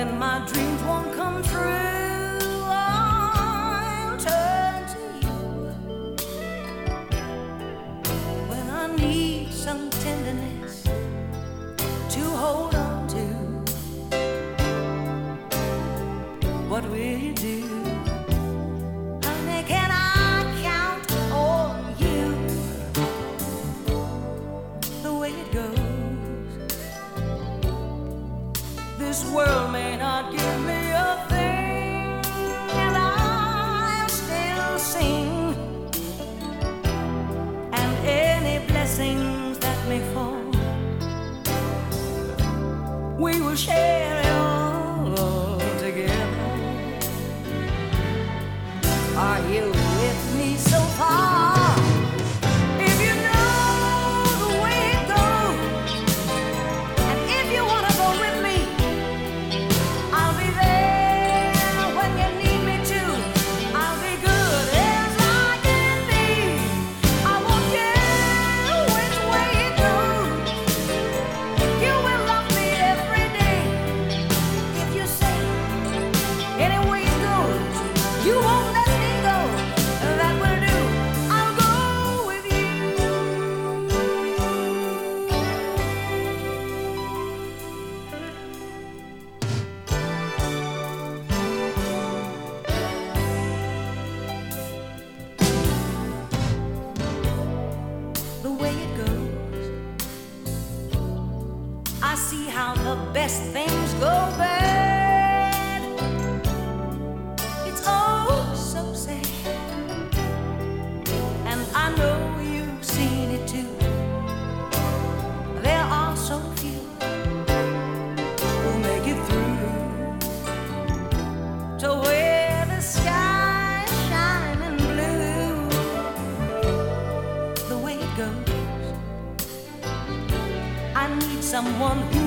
when my dreams won't come true, I'll turn to you. When I need some tenderness to hold on to, what will you do? Honey, can I count on you? The way it goes, this world may not give me a thing, and I'll still sing. And any blessings that may fall, we will share it all together. Are you with me so far? If you know the way it goes, and if you wanna go with me, I'll be there when you need me to. I'll be good as I can be. I won't care which way it goes. You will love me every day. If you say any way it goes, you won't let me go. That will do. I'll go with you. The way it goes, I see how the best things go bad. It's oh so sad, and I know you've seen it too. There are so few who make it through to where the sky's shining blue. The way it goes, I need someone who